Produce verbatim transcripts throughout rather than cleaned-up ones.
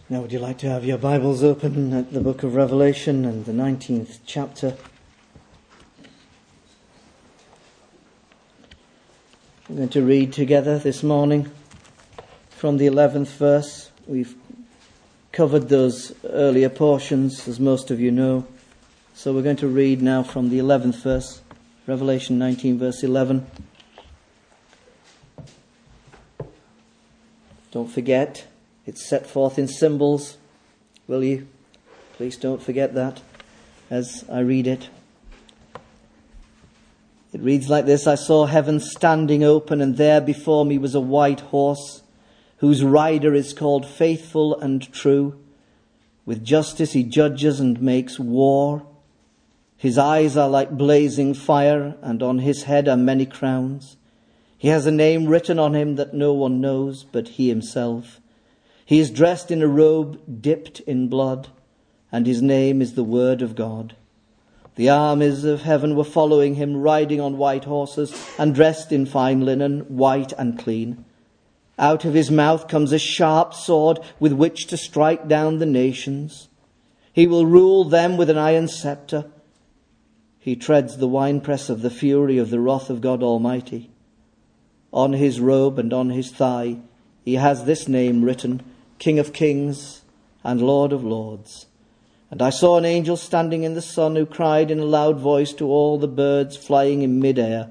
Now, would you like to have your Bibles open at the book of Revelation and the nineteenth chapter? We're going to read together this morning from the eleventh verse. We've covered those earlier portions, as most of you know. So we're going to read now from the eleventh verse, Revelation nineteen, verse eleven. Don't forget, it's set forth in symbols, will you? Please don't forget that as I read it. It reads like this: I saw heaven standing open, and there before me was a white horse, whose rider is called Faithful and True. With justice he judges and makes war. His eyes are like blazing fire, and on his head are many crowns. He has a name written on him that no one knows but he himself. He is dressed in a robe dipped in blood, and his name is the Word of God. The armies of heaven were following him, riding on white horses and dressed in fine linen, white and clean. Out of his mouth comes a sharp sword with which to strike down the nations. He will rule them with an iron scepter. He treads the winepress of the fury of the wrath of God Almighty. On his robe and on his thigh he has this name written: King of Kings and Lord of Lords. And I saw an angel standing in the sun, who cried in a loud voice to all the birds flying in mid-air,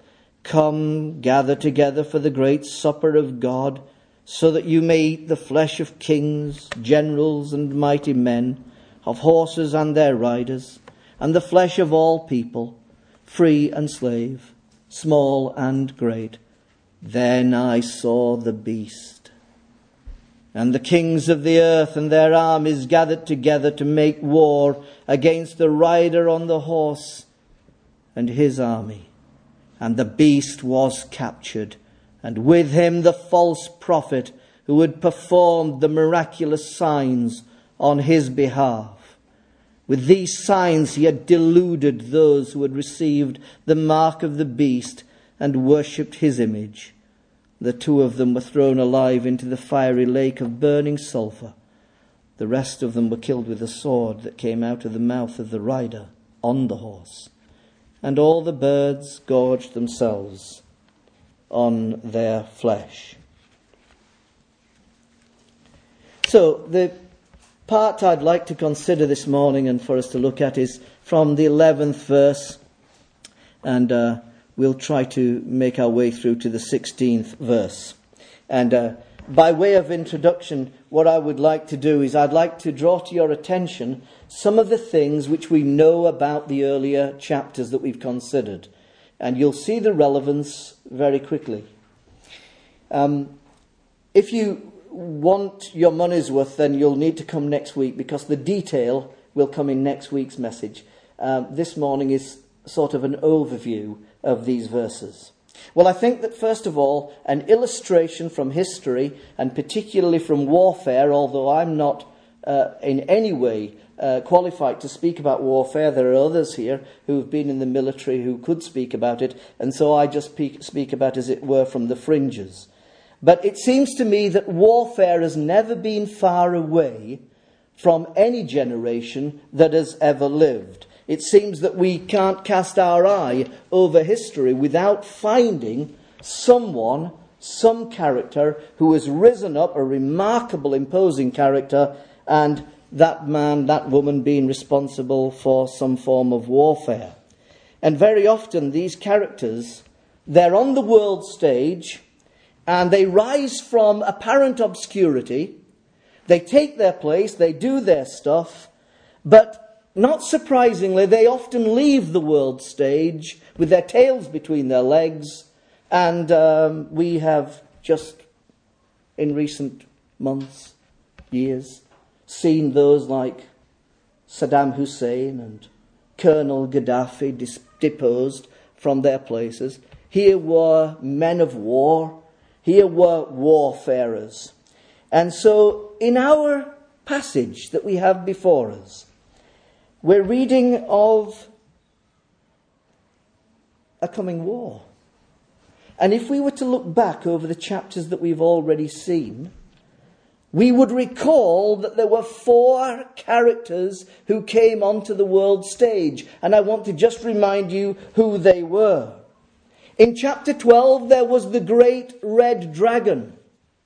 Come, gather together for the great supper of God, so that you may eat the flesh of kings, generals, and mighty men, of horses and their riders, and the flesh of all people, free and slave, small and great. Then I saw the beast, and the kings of the earth and their armies gathered together to make war against the rider on the horse and his army. And the beast was captured, and with him the false prophet who had performed the miraculous signs on his behalf. With these signs he had deluded those who had received the mark of the beast and worshipped his image. The two of them were thrown alive into the fiery lake of burning sulphur. The rest of them were killed with a sword that came out of the mouth of the rider on the horse. And all the birds gorged themselves on their flesh. So the part I'd like to consider this morning and for us to look at is from the eleventh verse, and uh, we'll try to make our way through to the sixteenth verse. And uh, by way of introduction, what I would like to do is I'd like to draw to your attention some of the things which we know about the earlier chapters that we've considered. And you'll see the relevance very quickly. Um, if you want your money's worth, then you'll need to come next week, because the detail will come in next week's message. Um, this morning is sort of an overview of these verses. Well, I think that first of all, an illustration from history, and particularly from warfare, although I'm not uh, in any way uh, qualified to speak about warfare. There are others here who have been in the military who could speak about it, and so I just speak, speak about, as it were, from the fringes. But it seems to me that warfare has never been far away from any generation that has ever lived. It seems that we can't cast our eye over history without finding someone, some character, who has risen up, a remarkable, imposing character, and that man, that woman being responsible for some form of warfare. And very often these characters, they're on the world stage, and they rise from apparent obscurity. They take their place, they do their stuff, but not surprisingly, they often leave the world stage with their tails between their legs, and um, we have just, in recent months, years, seen those like Saddam Hussein and Colonel Gaddafi dis- deposed from their places. Here were men of war. Here were warfarers. And so, in our passage that we have before us, we're reading of a coming war. And if we were to look back over the chapters that we've already seen, we would recall that there were four characters who came onto the world stage. And I want to just remind you who they were. In chapter twelve, there was the great red dragon,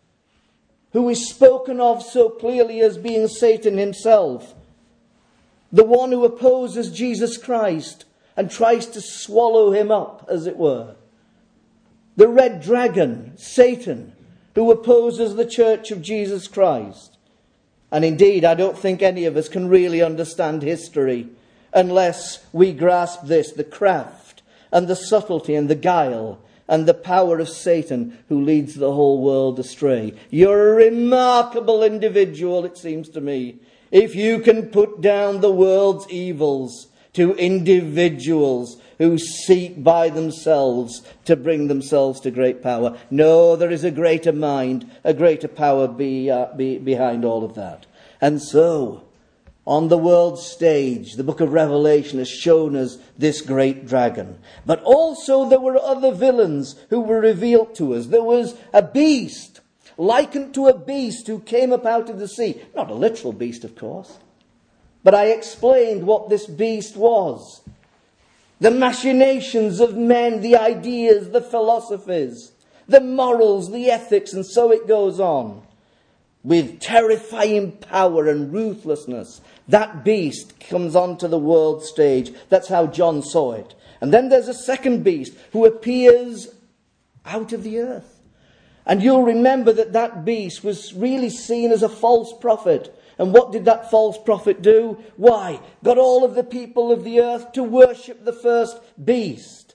who is spoken of so clearly as being Satan himself, the one who opposes Jesus Christ and tries to swallow him up, as it were. The red dragon, Satan, who opposes the church of Jesus Christ. And indeed, I don't think any of us can really understand history unless we grasp this, the craft and the subtlety and the guile and the power of Satan, who leads the whole world astray. You're a remarkable individual, it seems to me, if you can put down the world's evils to individuals who seek by themselves to bring themselves to great power. No, there is a greater mind, a greater power be, uh, be, behind all of that. And so, on the world stage, the book of Revelation has shown us this great dragon. But also there were other villains who were revealed to us. There was a beast, likened to a beast, who came up out of the sea. Not a literal beast, of course. But I explained what this beast was. The machinations of men, the ideas, the philosophies, the morals, the ethics, and so it goes on. With terrifying power and ruthlessness, that beast comes onto the world stage. That's how John saw it. And then there's a second beast who appears out of the earth. And you'll remember that that beast was really seen as a false prophet. And what did that false prophet do? Why? Got all of the people of the earth to worship the first beast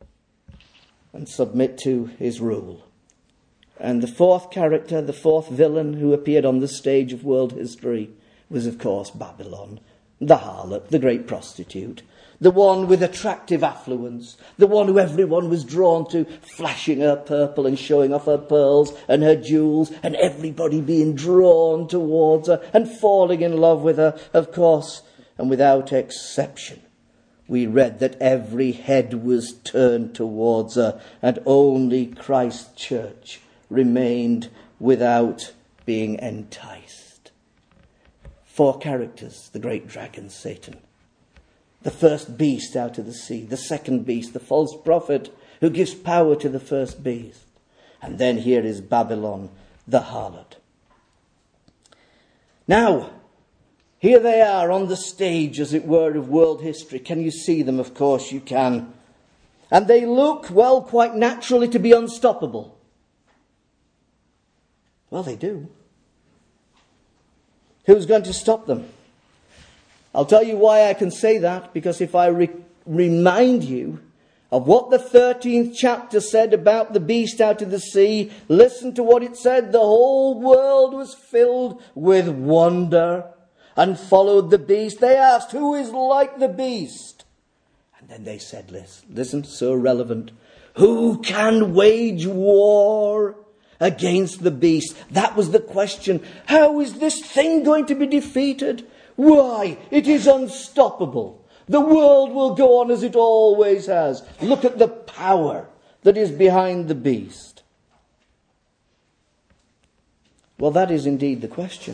and submit to his rule. And the fourth character, the fourth villain who appeared on the stage of world history was, of course, Babylon, the harlot, the great prostitute, the one with attractive affluence, the one who everyone was drawn to, flashing her purple and showing off her pearls and her jewels, and everybody being drawn towards her and falling in love with her, of course, and without exception. We read that every head was turned towards her, and only Christ's church remained without being enticed. Four characters: the great dragon, Satan, the first beast out of the sea, the second beast, the false prophet who gives power to the first beast. And then here is Babylon, the harlot. Now, here they are on the stage, as it were, of world history. Can you see them? Of course you can. And they look, well, quite naturally to be unstoppable. Well, they do. Who's going to stop them? I'll tell you why I can say that, because if I re- remind you of what the thirteenth chapter said about the beast out of the sea, listen to what it said. The whole world was filled with wonder and followed the beast. They asked, who is like the beast? And then they said, listen, listen, so relevant. Who can wage war against the beast? That was the question. How is this thing going to be defeated? Why, it is unstoppable. The world will go on as it always has. Look at the power that is behind the beast. Well, that is indeed the question.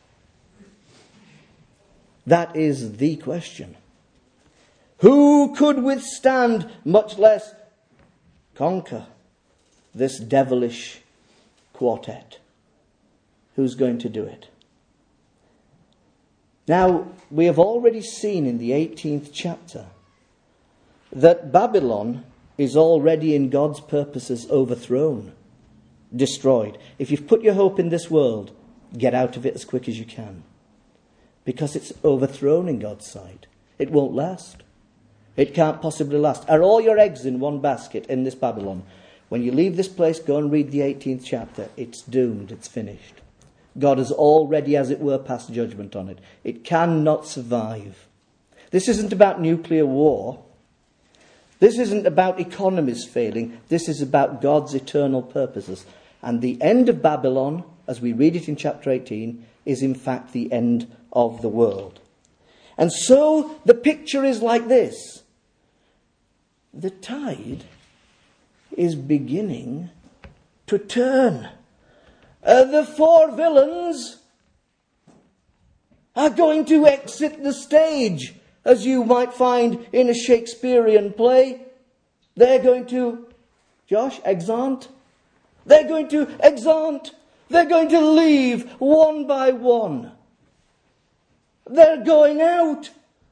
That is the question. Who could withstand, much less conquer, this devilish quartet? Who's going to do it? Now, we have already seen in the eighteenth chapter that Babylon is already in God's purposes overthrown, destroyed. If you've put your hope in this world, get out of it as quick as you can, because it's overthrown in God's sight. It won't last. It can't possibly last. Are all your eggs in one basket in this Babylon? When you leave this place, go and read the eighteenth chapter. It's doomed. It's finished. God has already, as it were, passed judgment on it. It cannot survive. This isn't about nuclear war. This isn't about economies failing. This is about God's eternal purposes. And the end of Babylon, as we read it in chapter eighteen, is in fact the end of the world. And so the picture is like this. The tide is beginning to turn. Uh, the four villains are going to exit the stage, as you might find in a Shakespearean play. They're going to, Josh, exeunt? They're going to exeunt. They're going to leave one by one. They're going out.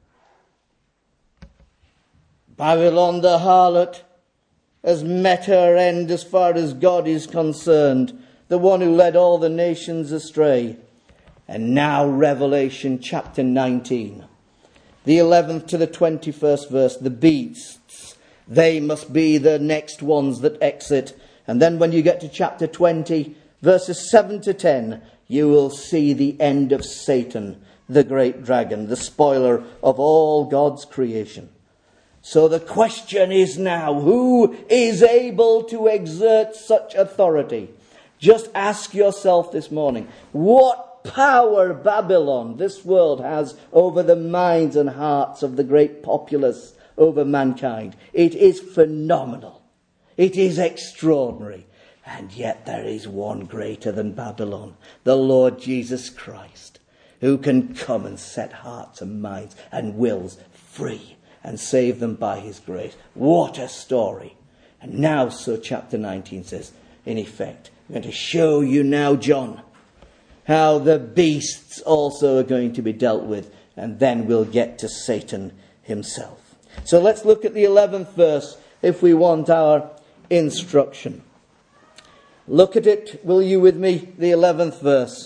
Babylon the harlot has met her end as far as God is concerned, the one who led all the nations astray. And now Revelation chapter nineteen, the eleventh to the twenty-first verse, the beasts, they must be the next ones that exit. And then when you get to chapter twenty, verses seven to ten, you will see the end of Satan, the great dragon, the spoiler of all God's creation. So the question is now, who is able to exert such authority? Just ask yourself this morning, what power Babylon, this world, has over the minds and hearts of the great populace, over mankind. It is phenomenal. It is extraordinary. And yet there is one greater than Babylon, the Lord Jesus Christ, who can come and set hearts and minds and wills free and save them by his grace. What a story. And now, so chapter nineteen says, in effect, I'm going to show you now, John, how the beasts also are going to be dealt with. And then we'll get to Satan himself. So let's look at the eleventh verse if we want our instruction. Look at it, will you, with me? The eleventh verse.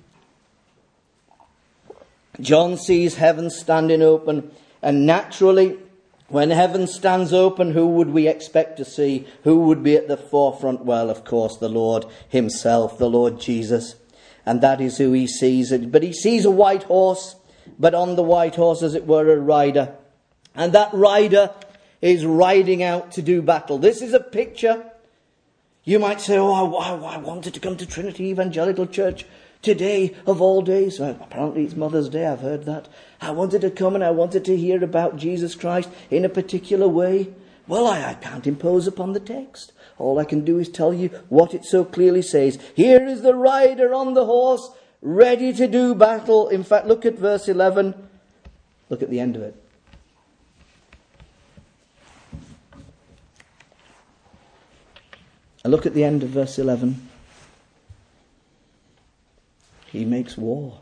John sees heaven standing open. And naturally, when heaven stands open, who would we expect to see? Who would be at the forefront? Well, of course, the Lord himself, the Lord Jesus. And that is who he sees. But he sees a white horse, but on the white horse, as it were, a rider. And that rider is riding out to do battle. This is a picture. You might say, oh, I, I wanted to come to Trinity Evangelical Church today of all days. Well, apparently it's Mother's Day, I've heard that. I wanted to come and I wanted to hear about Jesus Christ in a particular way. Well, I, I can't impose upon the text. All I can do is tell you what it so clearly says. Here is the rider on the horse, ready to do battle. In fact, look at verse eleven. Look at the end of it. And look at the end of verse eleven. He makes war.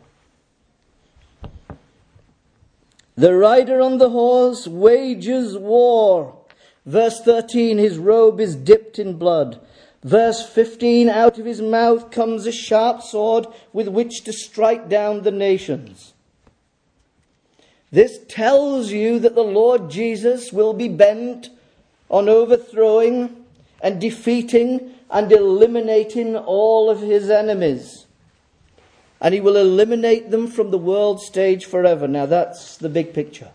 The rider on the horse wages war. Verse thirteen, his robe is dipped in blood. Verse fifteen, out of his mouth comes a sharp sword with which to strike down the nations. This tells you that the Lord Jesus will be bent on overthrowing and defeating and eliminating all of his enemies. And he will eliminate them from the world stage forever. Now that's the big picture.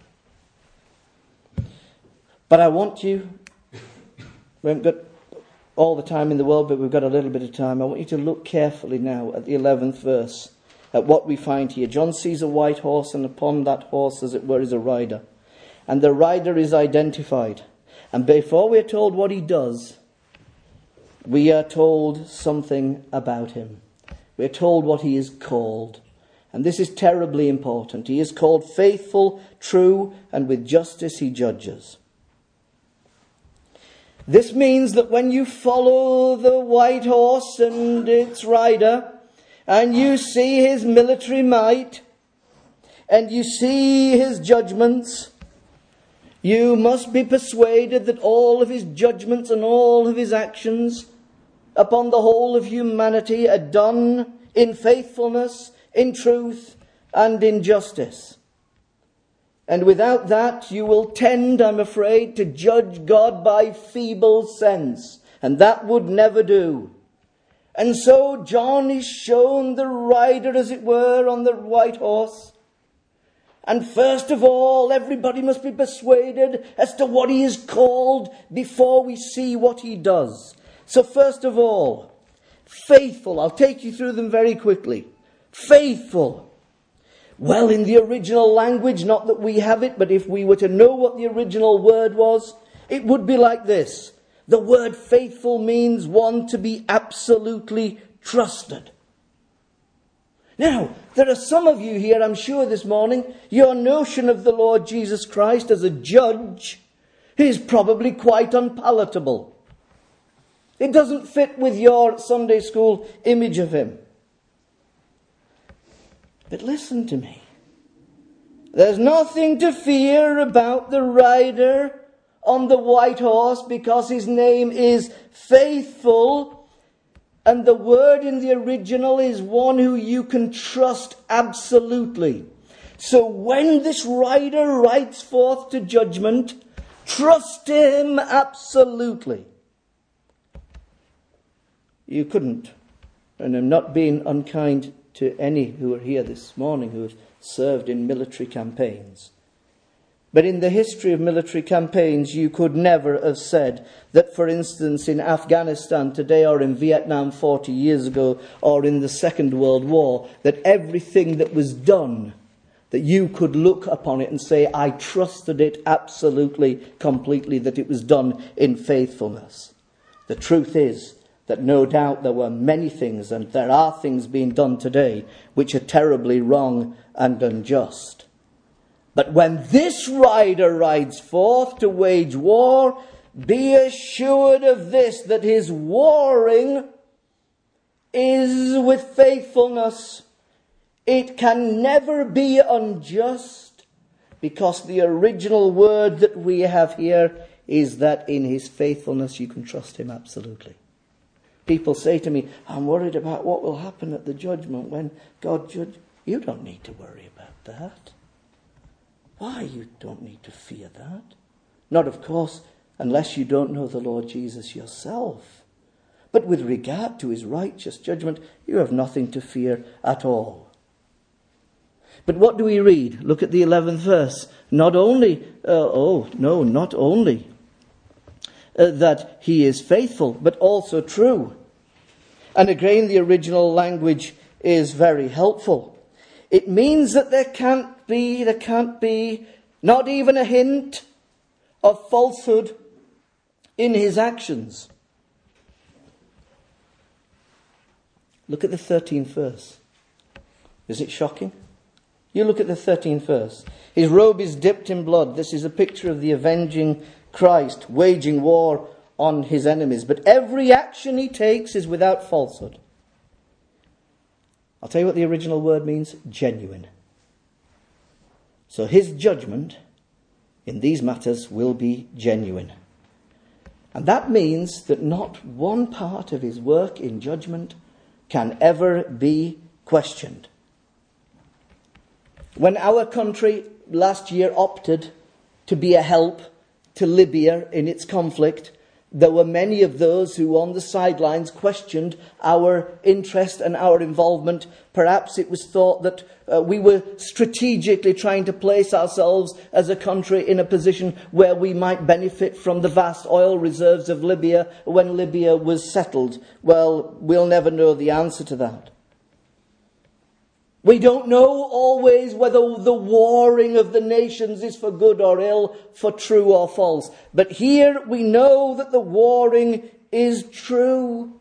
But I want you, we haven't got all the time in the world, but we've got a little bit of time. I want you to look carefully now at the eleventh verse, at what we find here. John sees a white horse, and upon that horse, as it were, is a rider. And the rider is identified. And before we are told what he does, we are told something about him. We're told what he is called. And this is terribly important. He is called faithful, true, and with justice he judges. This means that when you follow the white horse and its rider, and you see his military might, and you see his judgments, you must be persuaded that all of his judgments and all of his actions upon the whole of humanity are done in faithfulness, in truth, and in justice. And without that, you will tend, I'm afraid, to judge God by feeble sense. And that would never do. And so John is shown the rider, as it were, on the white horse. And first of all, everybody must be persuaded as to what he is called before we see what he does. So first of all, faithful. I'll take you through them very quickly. Faithful. Well, in the original language, not that we have it, but if we were to know what the original word was, it would be like this. The word faithful means one to be absolutely trusted. Now, there are some of you here, I'm sure this morning, your notion of the Lord Jesus Christ as a judge is probably quite unpalatable. It doesn't fit with your Sunday school image of him. But listen to me. There's nothing to fear about the rider on the white horse, because his name is Faithful. And the word in the original is one who you can trust absolutely. So when this rider rides forth to judgment, trust him absolutely. You couldn't, and I'm not being unkind to any who are here this morning who have served in military campaigns. But in the history of military campaigns, you could never have said that, for instance, in Afghanistan today, or in Vietnam forty years ago, or in the Second World War, that everything that was done, that you could look upon it and say, I trusted it absolutely, completely, that it was done in faithfulness. The truth is that no doubt there were many things, and there are things being done today, which are terribly wrong and unjust. But when this rider rides forth to wage war, be assured of this, that his warring is with faithfulness. It can never be unjust, because the original word that we have here is that in his faithfulness you can trust him absolutely. People say to me, I'm worried about what will happen at the judgment when God judges. You don't need to worry about that. Why? You don't need to fear that. Not, of course, unless you don't know the Lord Jesus yourself. But with regard to his righteous judgment, you have nothing to fear at all. But what do we read? Look at the eleventh verse. Not only, uh, oh, no, not only uh, that he is faithful, but also true. And again, the original language is very helpful. It means that there can't be, there can't be not even a hint of falsehood in his actions. Look at the thirteenth verse. Is it shocking? You look at the thirteenth verse. His robe is dipped in blood. This is a picture of the avenging Christ, waging war on his enemies. But every action he takes is without falsehood. I'll tell you what the original word means. Genuine. So his judgment in these matters will be genuine. And that means that not one part of his work in judgment can ever be questioned. When our country last year opted to be a help to Libya in its conflict, there were many of those who on the sidelines questioned our interest and our involvement. Perhaps it was thought that uh, we were strategically trying to place ourselves as a country in a position where we might benefit from the vast oil reserves of Libya when Libya was settled. Well, we'll never know the answer to that. We don't know always whether the warring of the nations is for good or ill, for true or false. But here we know that the warring is true.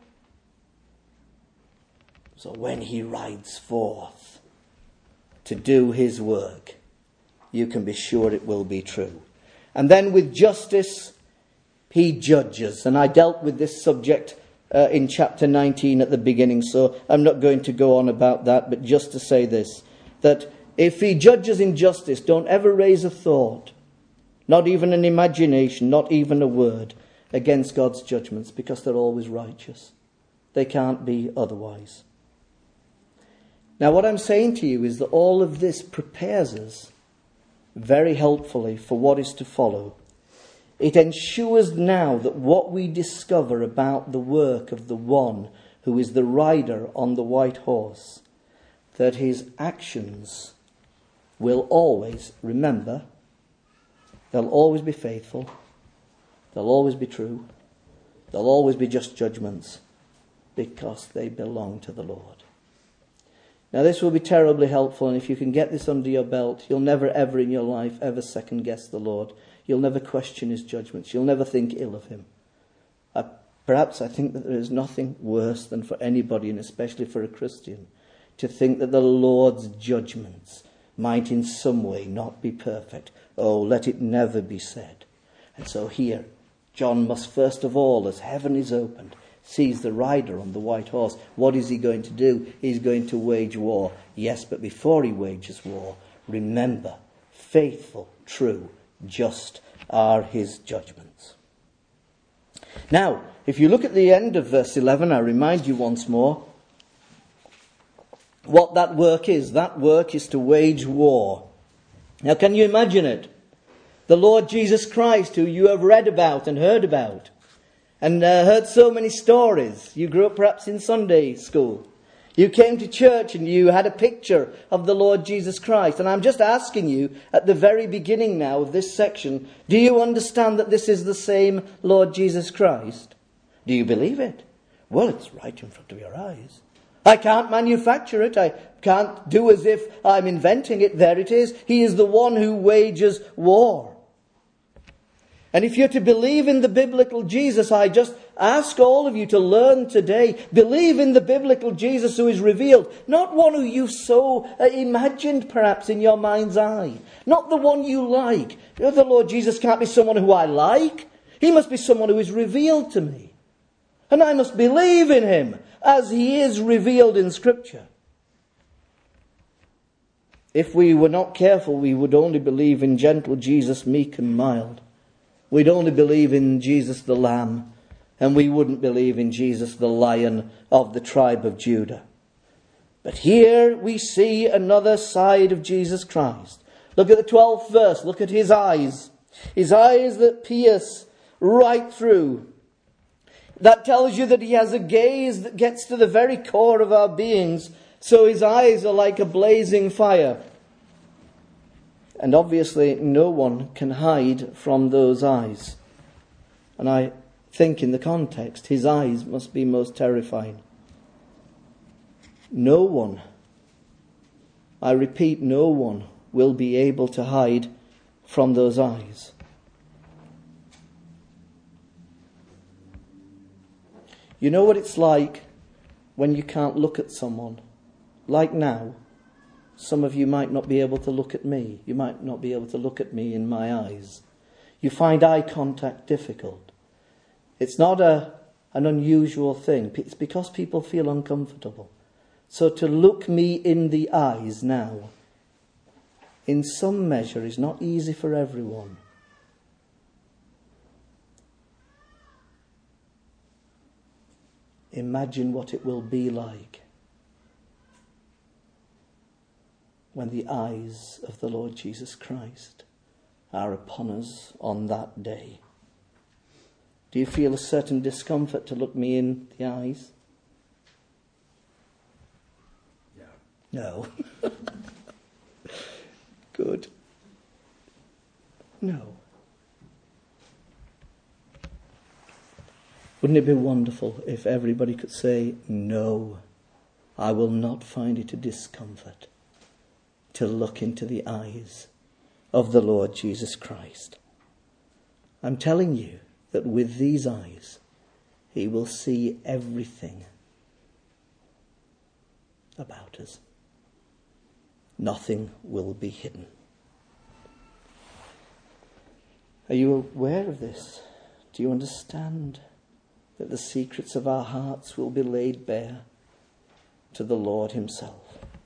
So when he rides forth to do his work, you can be sure it will be true. And then with justice, he judges. And I dealt with this subject Uh, in chapter nineteen at the beginning, so I'm not going to go on about that, but just to say this, that if he judges in justice, don't ever raise a thought, not even an imagination, not even a word, against God's judgments, because they're always righteous. They can't be otherwise. Now, what I'm saying to you is that all of this prepares us very helpfully for what is to follow. It ensures now that what we discover about the work of the one who is the rider on the white horse, that his actions will always, remember, they'll always be faithful, they'll always be true, they'll always be just judgments, because they belong to the Lord. Now this will be terribly helpful, and if you can get this under your belt, you'll never ever in your life ever second guess the Lord. You'll never question his judgments. You'll never think ill of him. Uh, perhaps I think that there is nothing worse than for anybody, and especially for a Christian, to think that the Lord's judgments might in some way not be perfect. Oh, let it never be said. And so here, John must first of all, as heaven is opened, sees the rider on the white horse. What is he going to do? He's going to wage war. Yes, but before he wages war, remember, faithful, true, just are his judgments. Now, if you look at the end of verse eleven, I remind you once more what that work is. That work is to wage war. Now, can you imagine it? The Lord Jesus Christ, who you have read about and heard about, and uh, heard so many stories. You grew up perhaps in Sunday school. You came to church and you had a picture of the Lord Jesus Christ. And I'm just asking you at the very beginning now of this section, do you understand that this is the same Lord Jesus Christ? Do you believe it? Well, it's right in front of your eyes. I can't manufacture it. I can't do as if I'm inventing it. There it is. He is the one who wages war. And if you're to believe in the biblical Jesus, I just ask all of you to learn today. Believe in the biblical Jesus who is revealed. Not one who you've so uh, imagined perhaps in your mind's eye. Not the one you like. You know, the Lord Jesus can't be someone who I like. He must be someone who is revealed to me. And I must believe in him as he is revealed in Scripture. If we were not careful, we would only believe in gentle Jesus, meek and mild. We'd only believe in Jesus the Lamb, and we wouldn't believe in Jesus the Lion of the tribe of Judah. But here we see another side of Jesus Christ. Look at the twelfth verse. Look at his eyes. His eyes that pierce right through. That tells you that he has a gaze that gets to the very core of our beings. So his eyes are like a blazing fire. And obviously no one can hide from those eyes. And I think in the context, his eyes must be most terrifying. No one, I repeat, no one will be able to hide from those eyes. You know what it's like when you can't look at someone? Like now. Some of you might not be able to look at me. You might not be able to look at me in my eyes. You find eye contact difficult. It's not a, an unusual thing. It's because people feel uncomfortable. So to look me in the eyes now, in some measure, is not easy for everyone. Imagine what it will be like when the eyes of the Lord Jesus Christ are upon us on that day. Do you feel a certain discomfort to look me in the eyes? Yeah. No. Good. No. Wouldn't it be wonderful if everybody could say, no, I will not find it a discomfort to look into the eyes of the Lord Jesus Christ. I'm telling you that with these eyes, he will see everything about us. Nothing will be hidden. Are you aware of this? Do you understand that the secrets of our hearts will be laid bare to the Lord himself?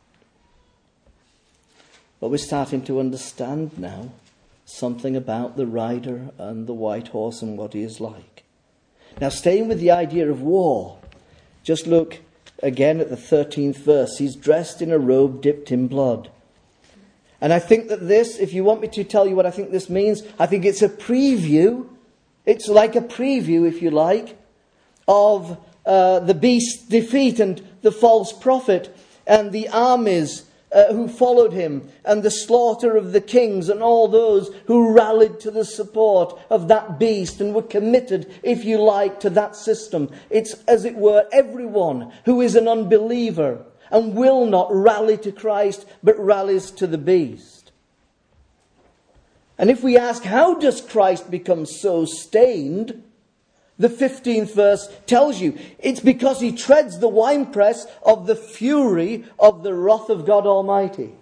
But we're starting to understand now something about the rider and the white horse and what he is like. Now, staying with the idea of war, just look again at the thirteenth verse. He's dressed in a robe dipped in blood. And I think that this, if you want me to tell you what I think this means, I think it's a preview. It's like a preview, if you like, of uh, the beast's defeat and the false prophet and the armies Uh, who followed him, and the slaughter of the kings and all those who rallied to the support of that beast and were committed, if you like, to that system. It's, as it were, everyone who is an unbeliever and will not rally to Christ, but rallies to the beast. And if we ask, how does Christ become so stained? The fifteenth verse tells you it's because he treads the winepress of the fury of the wrath of God Almighty.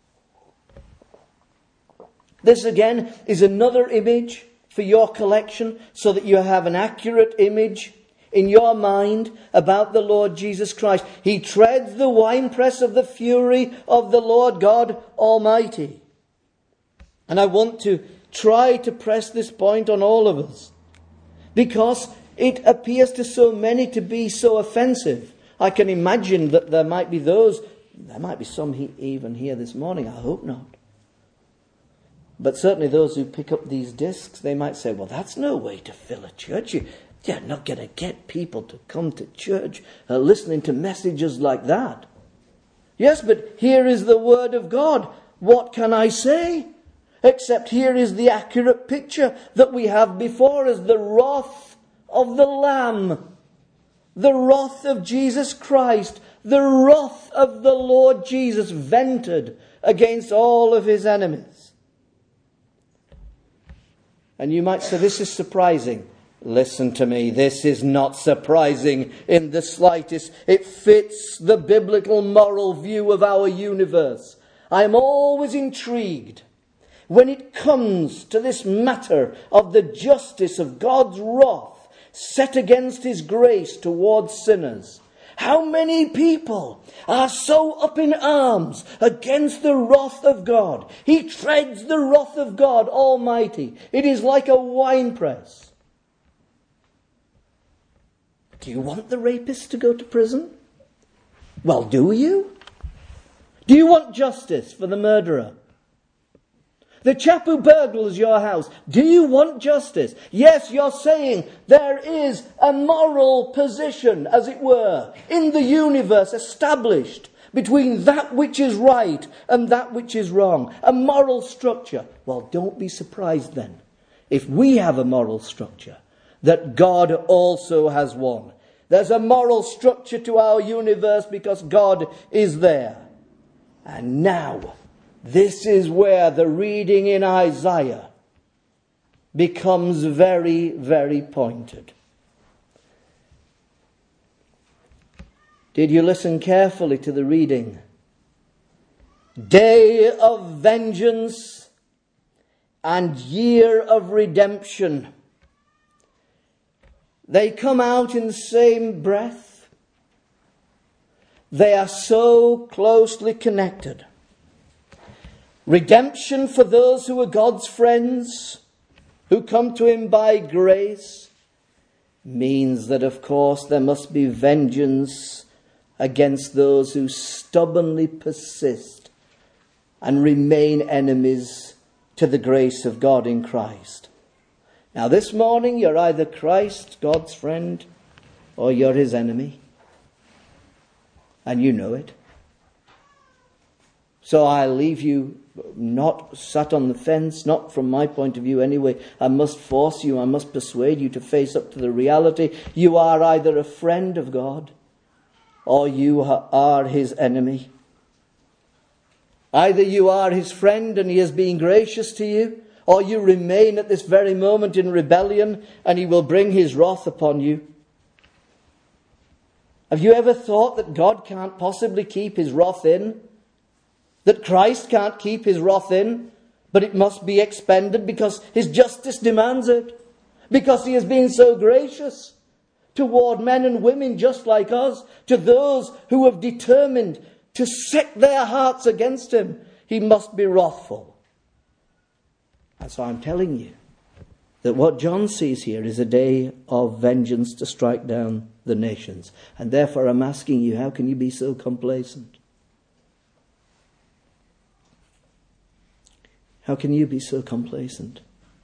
This again is another image for your collection so that you have an accurate image in your mind about the Lord Jesus Christ. He treads the winepress of the fury of the Lord God Almighty. And I want to try to press this point on all of us, because it appears to so many to be so offensive. I can imagine that there might be those, there might be some he, even here this morning, I hope not. But certainly those who pick up these discs, they might say, well, that's no way to fill a church. You, you're not going to get people to come to church uh, listening to messages like that. Yes, but here is the Word of God. What can I say? Except here is the accurate picture that we have before us. The wrath of the Lamb. The wrath of Jesus Christ. The wrath of the Lord Jesus vented against all of his enemies. And you might say, this is surprising. Listen to me, this is not surprising in the slightest. It fits the biblical moral view of our universe. I am always intrigued when it comes to this matter of the justice of God's wrath set against his grace towards sinners. How many people are so up in arms against the wrath of God? He treads the wrath of God Almighty. It is like a winepress. Do you want the rapist to go to prison? Well, do you? Do you want justice for the murderer? The chap who burgles your house, do you want justice? Yes, you're saying there is a moral position, as it were, in the universe established between that which is right and that which is wrong. A moral structure. Well, don't be surprised then, if we have a moral structure, that God also has one. There's a moral structure to our universe because God is there. And now, this is where the reading in Isaiah becomes very, very pointed. Did you listen carefully to the reading? Day of vengeance and year of redemption. They come out in the same breath. They are so closely connected. Redemption for those who are God's friends, who come to him by grace, means that, of course, there must be vengeance against those who stubbornly persist and remain enemies to the grace of God in Christ. Now, this morning, you're either Christ, God's friend, or you're his enemy. And you know it. So I leave you not sat on the fence, not from my point of view anyway. I must force you, I must persuade you to face up to the reality. You are either a friend of God or you are his enemy. Either you are his friend and he is being gracious to you, or you remain at this very moment in rebellion and he will bring his wrath upon you. Have you ever thought that God can't possibly keep his wrath in? That Christ can't keep his wrath in, but it must be expended because his justice demands it. Because he has been so gracious toward men and women just like us, to those who have determined to set their hearts against him. He must be wrathful. And so I'm telling you that what John sees here is a day of vengeance to strike down the nations. And therefore I'm asking you, how can you be so complacent? How can you be so complacent?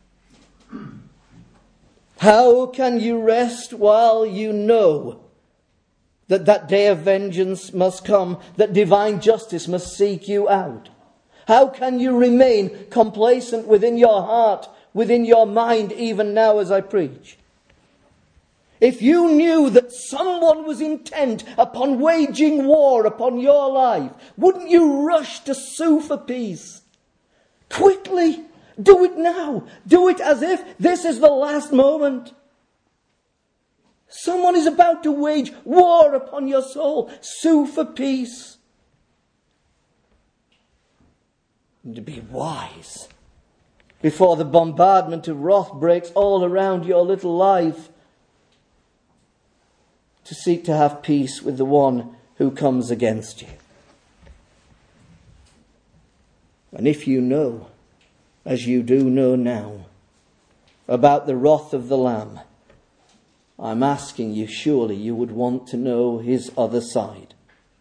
How can you rest while you know that that day of vengeance must come, that divine justice must seek you out? How can you remain complacent within your heart, within your mind, even now as I preach? If you knew that someone was intent upon waging war upon your life, wouldn't you rush to sue for peace? Quickly, do it now. Do it as if this is the last moment. Someone is about to wage war upon your soul. Sue for peace. And to be wise before the bombardment of wrath breaks all around your little life. To seek to have peace with the one who comes against you. And if you know, as you do know now, about the wrath of the Lamb, I'm asking you, surely you would want to know his other side.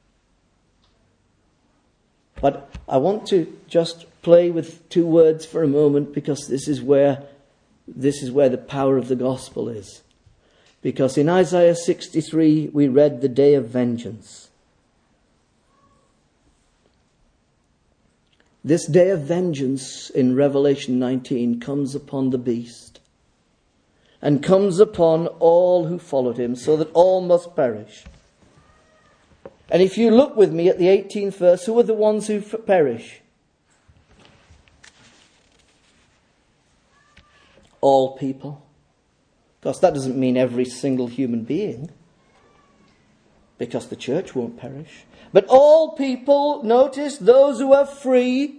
But I want to just play with two words for a moment, because this is where this is where the power of the gospel is. Because in Isaiah sixty-three we read the day of vengeance. This day of vengeance in Revelation nineteen comes upon the beast and comes upon all who followed him, so that all must perish. And if you look with me at the eighteenth verse, who are the ones who f- perish? All people. Of course, that doesn't mean every single human being, because the church won't perish. But all people, notice, those who are free,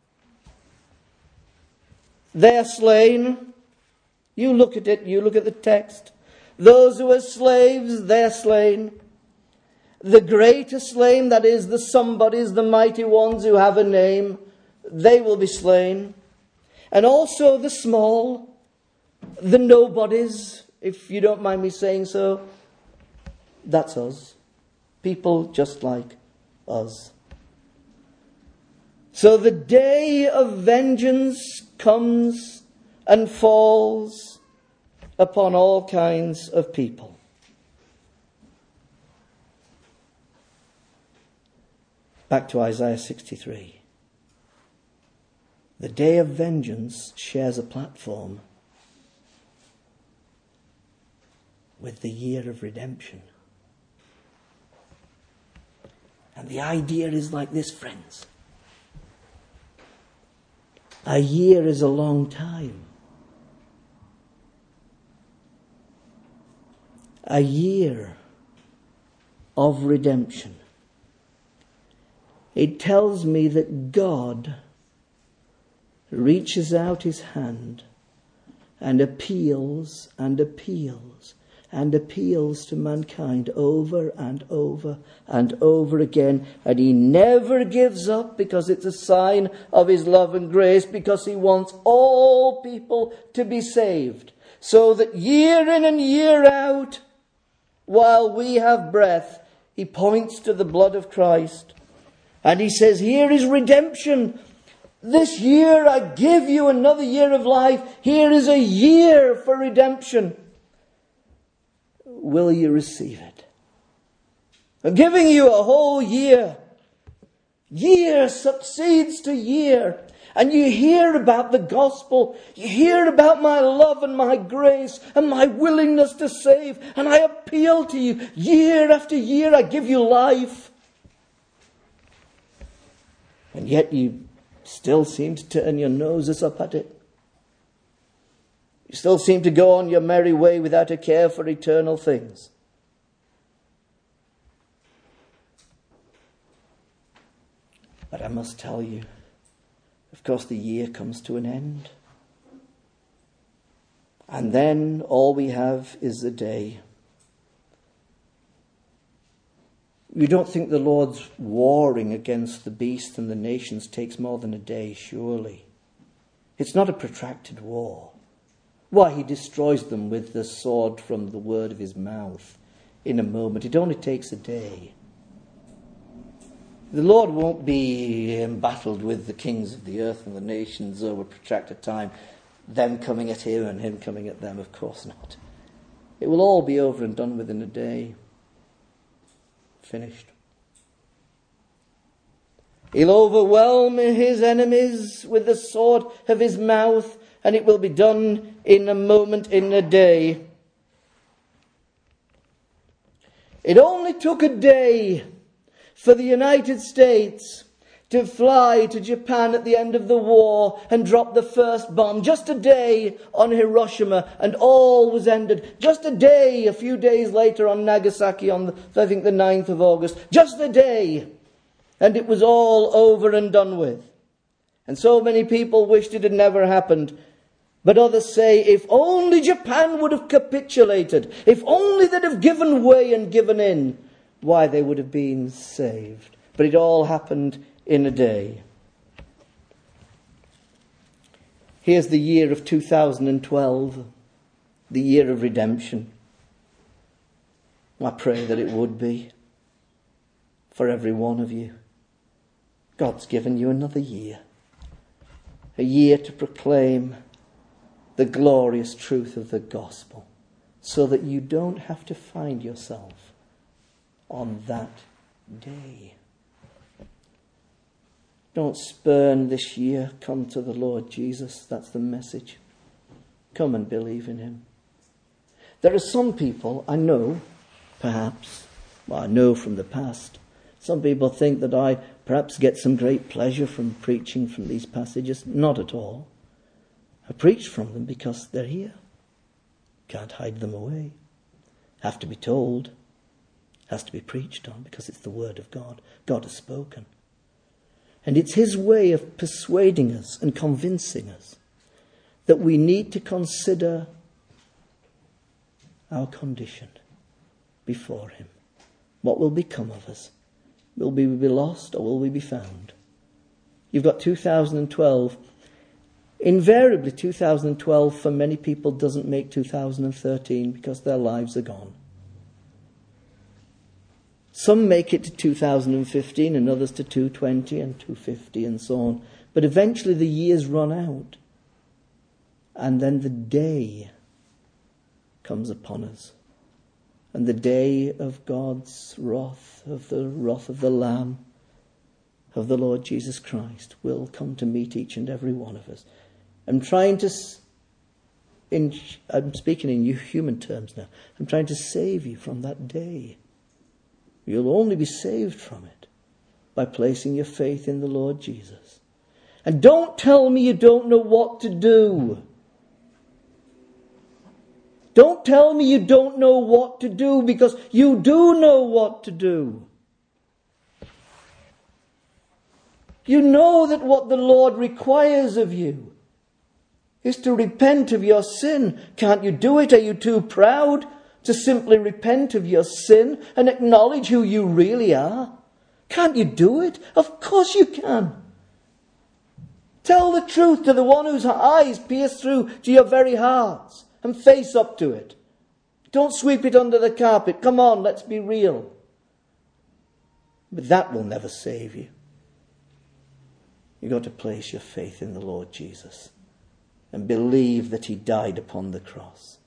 they are slain. You look at it, you look at the text. Those who are slaves, they are slain. The great are slain, that is, the somebodies, the mighty ones who have a name, they will be slain. And also the small, the nobodies, if you don't mind me saying so, that's us. People just like us. So the day of vengeance comes and falls upon all kinds of people. Back to Isaiah sixty-three. The day of vengeance shares a platform with the year of redemption. And the idea is like this, friends. A year is a long time. A year of redemption. It tells me that God reaches out his hand and appeals and appeals and appeals to mankind over and over and over again. And he never gives up, because it's a sign of his love and grace, because he wants all people to be saved. So that year in and year out, while we have breath, he points to the blood of Christ. And he says, here is redemption. This year I give you another year of life. Here is a year for redemption. Will you receive it? I'm giving you a whole year. Year succeeds to year. And you hear about the gospel. You hear about my love and my grace and my willingness to save. And I appeal to you. Year after year I give you life. And yet you still seem to turn your noses up at it. You still seem to go on your merry way without a care for eternal things. But I must tell you, of course, the year comes to an end. And then all we have is the day. You don't think the Lord's warring against the beast and the nations takes more than a day, surely. It's not a protracted war. Why, he destroys them with the sword from the word of his mouth in a moment. It only takes a day. The Lord won't be embattled with the kings of the earth and the nations over a protracted time, them coming at him and him coming at them. Of course not. It will all be over and done within a day. Finished. He'll overwhelm his enemies with the sword of his mouth, and it will be done in a moment, in a day. It only took a day for the United States to fly to Japan at the end of the war and drop the first bomb. Just a day on Hiroshima and all was ended. Just a day, a few days later on Nagasaki on, the, I think, the ninth of August. Just a day. And it was all over and done with. And so many people wished it had never happened. But others say, if only Japan would have capitulated, if only they'd have given way and given in, why, they would have been saved. But it all happened in a day. Here's the year of two thousand twelve, the year of redemption. I pray that it would be for every one of you. God's given you another year, a year to proclaim the glorious truth of the gospel, so that you don't have to find yourself on that day. Don't spurn this year. Come to the Lord Jesus. That's the message. Come and believe in him. There are some people, I know, perhaps, well, I know from the past, some people think that I perhaps get some great pleasure from preaching from these passages. Not at all. I preach from them because they're here. Can't hide them away. Have to be told. Has to be preached on because it's the word of God. God has spoken. And it's his way of persuading us and convincing us that we need to consider our condition before him. What will become of us? Will we be lost or will we be found? You've got two thousand twelve. Invariably, two thousand twelve for many people doesn't make two thousand thirteen because their lives are gone. Some make it to two thousand fifteen and others to two thousand twenty and two thousand fifty and so on. But eventually the years run out. And then the day comes upon us. And the day of God's wrath, of the wrath of the Lamb, of the Lord Jesus Christ, will come to meet each and every one of us. I'm trying to, in, I'm speaking in human terms now, I'm trying to save you from that day. You'll only be saved from it by placing your faith in the Lord Jesus. And don't tell me you don't know what to do. Don't tell me you don't know what to do, because you do know what to do. You know that what the Lord requires of you is to repent of your sin. Can't you do it? Are you too proud to simply repent of your sin and acknowledge who you really are? Can't you do it? Of course you can. Tell the truth to the one whose eyes pierce through to your very hearts and face up to it. Don't sweep it under the carpet. Come on, let's be real. But that will never save you. You've got to place your faith in the Lord Jesus and believe that he died upon the cross.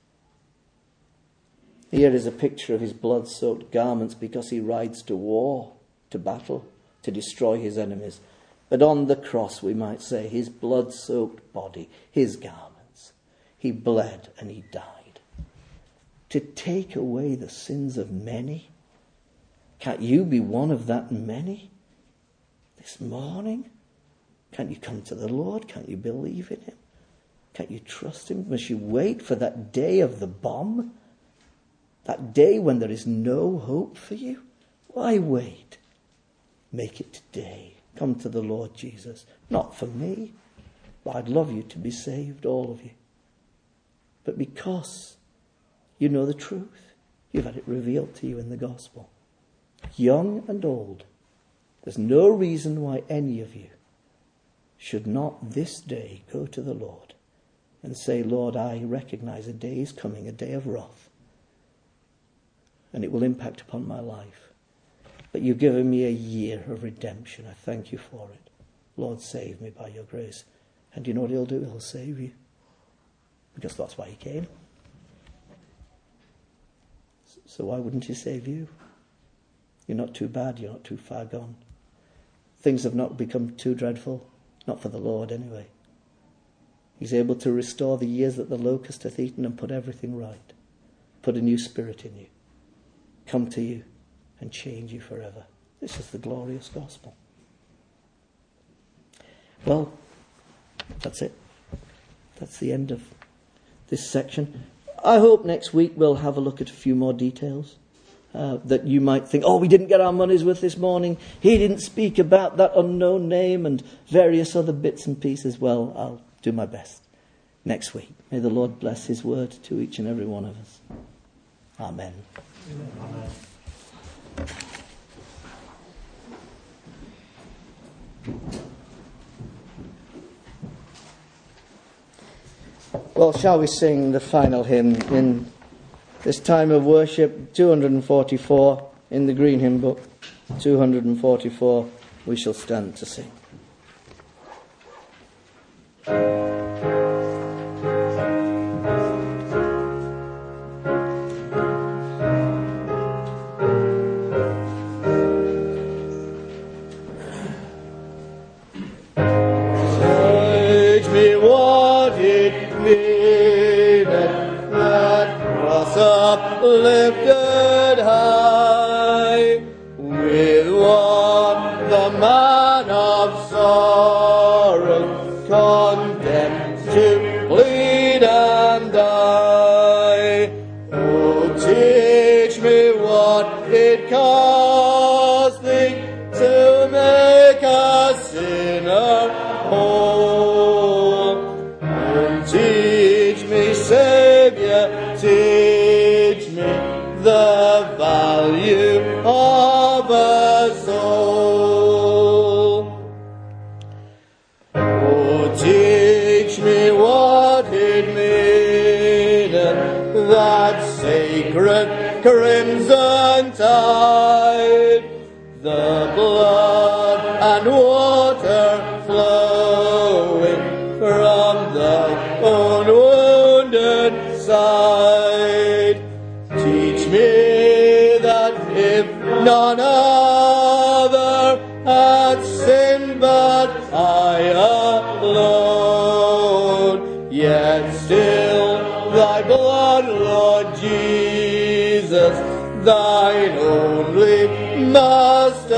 Here is a picture of his blood-soaked garments because he rides to war, to battle, to destroy his enemies. But on the cross, we might say, his blood-soaked body, his garments, he bled and he died to take away the sins of many. Can't you be one of that many this morning? Can't you come to the Lord? Can't you believe in him? Can't you trust him? Must you wait for that day of the bomb? That day when there is no hope for you? Why wait? Make it today. Come to the Lord Jesus. Not for me, but I'd love you to be saved, all of you. But because you know the truth, you've had it revealed to you in the gospel. Young and old, there's no reason why any of you should not this day go to the Lord and say, Lord, I recognize a day is coming, a day of wrath, and it will impact upon my life. But you've given me a year of redemption. I thank you for it. Lord, save me by your grace. And you know what he'll do? He'll save you. Because that's why he came. So why wouldn't he save you? You're not too bad. You're not too far gone. Things have not become too dreadful. Not for the Lord, anyway. He's able to restore the years that the locust hath eaten and put everything right. Put a new spirit in you. Come to you and change you forever. This is the glorious gospel. well, that's it. That's the end of this section. I hope next week we'll have a look at a few more details uh, that you might think, oh, we didn't get our money's worth this morning. He didn't speak about that unknown name and various other bits and pieces. Well, I'll do my best next week. May the Lord bless his word to each and every one of us. Amen. Amen. Well, shall we sing the final hymn in this time of worship, two forty-four in the Green Hymn Book, two forty-four, we shall stand to sing. Lifted high, with one the man of sorrow, condemned to bleed and die. Oh, teach me what it cost thee to make a sinner whole. Oh, teach me, Saviour, teach the value of a soul. Oh, teach me what it meaneth, that sacred crimson tide, the blood and water flowing from the unwounded side. Teach me that if none other had sinned but I alone, yet still thy blood, Lord Jesus, thine only must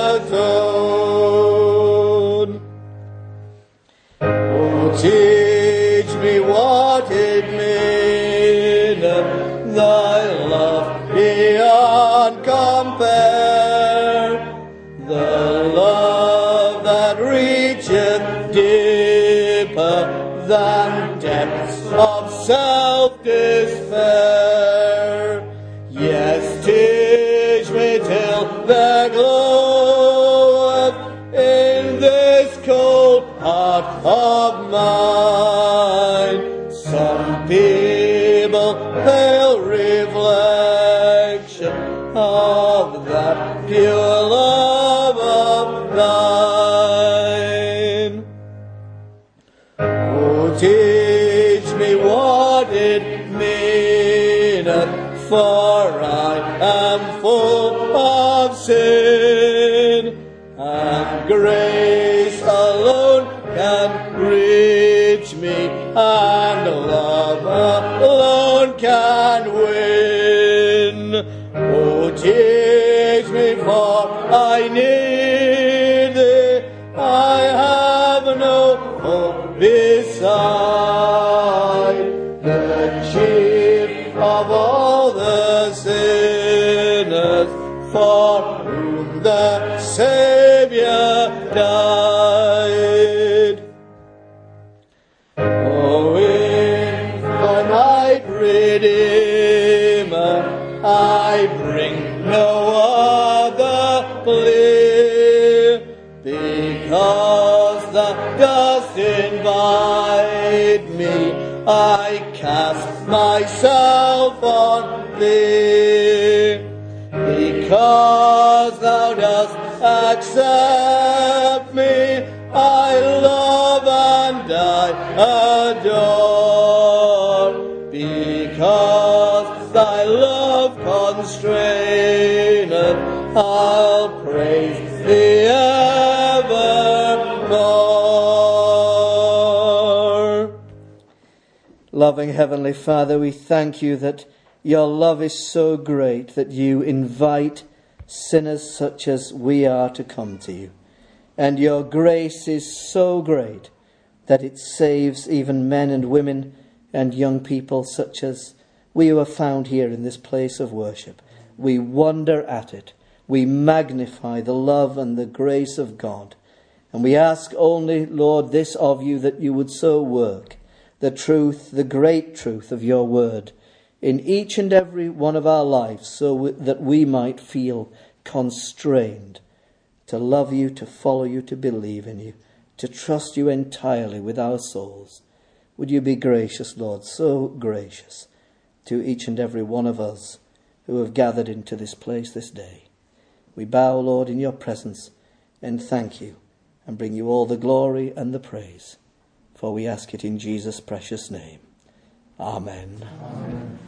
atone. Oh, teach me what it meaneth, thy love beyond compare, the love that reacheth deeper than depths of self-despair. Yes, teach me till there gloweth in this cold heart of mine some feeble, pale reflection of that pure love of thine. Oh, teach me what it meaneth, for I am full of sin, and grace alone can reach me, and love alone can win. Oh, teach me, for I need thee, I have no hope beside the chief of all the sinners, for whom the Saviour died. Oh, in the night, Redeemer, I bring no other plea, because thou dost invite me, I cast myself on thee. Because thou dost accept me, I love and I adore. Because thy love constraineth, I'll praise thee evermore. Loving Heavenly Father, we thank you that your love is so great that you invite sinners such as we are to come to you. And your grace is so great that it saves even men and women and young people such as we who are found here in this place of worship. We wonder at it. We magnify the love and the grace of God. And we ask only, Lord, this of you, that you would so work the truth, the great truth of your word in each and every one of our lives, so that we might feel constrained to love you, to follow you, to believe in you, to trust you entirely with our souls. Would you be gracious, Lord, so gracious to each and every one of us who have gathered into this place this day. We bow, Lord, in your presence and thank you and bring you all the glory and the praise. For we ask it in Jesus' precious name. Amen. Amen.